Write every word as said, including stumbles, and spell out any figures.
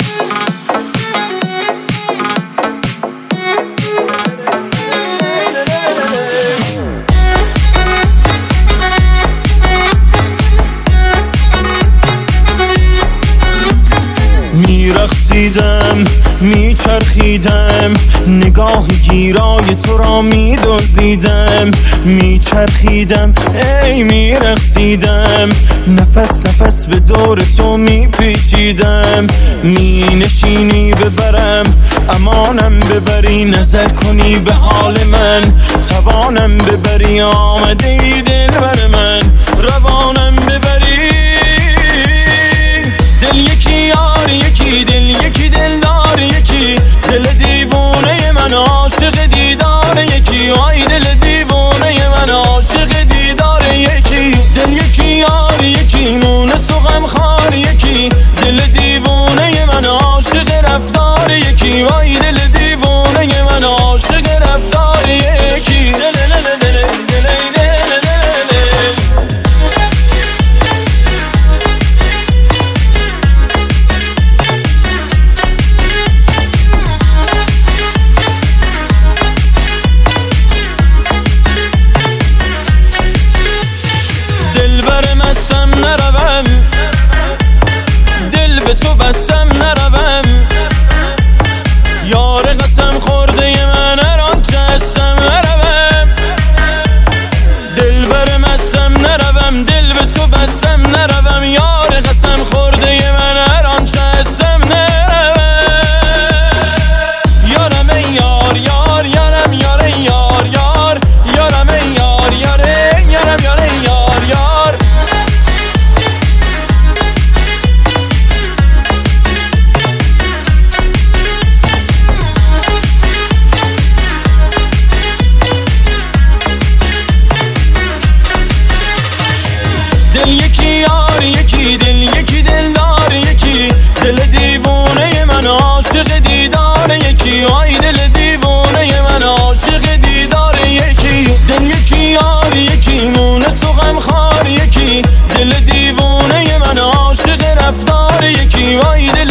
میرقصیدم میچرخیدم، نگاه گیرای تو را میدزدیدم. میچرخیدم ای میرقصیدم، نفس نفس به دور تو میپیچیدم. مینشینی ببرم امانم ببری، نظر کنی به حال من توانم ببری. آمده ای دل بر من روانم ببری. دل یکی یار یکی، دل یکی دلدار یکی، دل دیوانه من عاشق دیدار یکی. آی دل دیوانه من عاشق دیدار یکی. دل یکی یار یکی، مونس و غمخوار یکی، دل دیوانه من عاشق رفتار یکی. آی دل دیوانه من عاشق رفتار یکی. دل دل دل دل نروم، دل به تو بستم نروم. یار قسم خورده من هر آنچه هستم نروم. دل بر مستم نروم، دل به تو بستم نروم. یار قسم خورده من هر آنچه هستم نروم. یارم ای یار یار، یارم یار ای یار یار، یارم ای یار یار، یارم یار ای یار یار. دل یکی یار یکی، دل یکی دلدار یکی، دل دیوانه من عاشق دیدار یکی. آی دل دیوانه من عاشق دیدار یکی. دل یکی یار یکی، مونس و غمخوار یکی، دل دیوانه من عاشق رفتار یکی. آی دل